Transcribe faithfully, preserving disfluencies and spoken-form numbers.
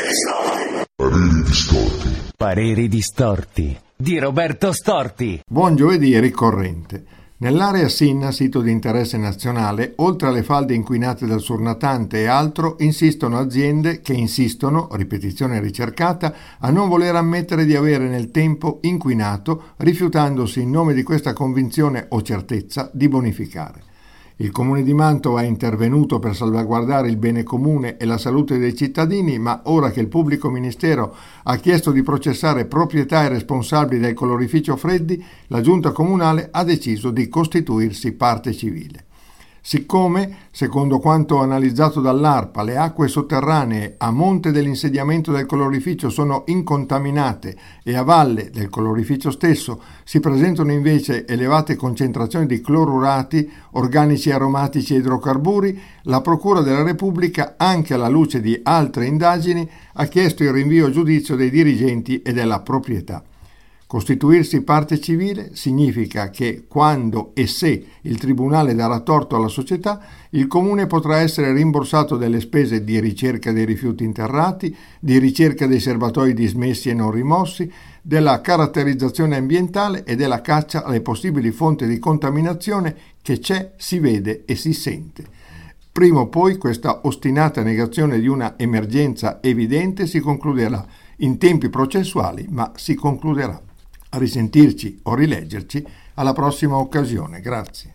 Pareri distorti. Pareri distorti di Roberto Storti. Buon giovedì ricorrente. Nell'area Sinna, sito di interesse nazionale, oltre alle falde inquinate dal surnatante e altro, insistono aziende che insistono, ripetizione ricercata, a non voler ammettere di avere nel tempo inquinato, rifiutandosi in nome di questa convinzione o certezza di bonificare. Il Comune di Mantova è intervenuto per salvaguardare il bene comune e la salute dei cittadini, ma ora che il pubblico ministero ha chiesto di processare proprietà e responsabili del colorificio Freddi, la giunta comunale ha deciso di costituirsi parte civile. Siccome, secondo quanto analizzato dall'ARPA, le acque sotterranee a monte dell'insediamento del colorificio sono incontaminate e a valle del colorificio stesso si presentano invece elevate concentrazioni di clorurati, organici aromatici e idrocarburi, la Procura della Repubblica, anche alla luce di altre indagini, ha chiesto il rinvio a giudizio dei dirigenti e della proprietà. Costituirsi parte civile significa che quando e se il Tribunale darà torto alla società, il Comune potrà essere rimborsato delle spese di ricerca dei rifiuti interrati, di ricerca dei serbatoi dismessi e non rimossi, della caratterizzazione ambientale e della caccia alle possibili fonti di contaminazione che c'è, si vede e si sente. Prima o poi questa ostinata negazione di una emergenza evidente si concluderà in tempi processuali, ma si concluderà. A risentirci o rileggerci alla prossima occasione. Grazie.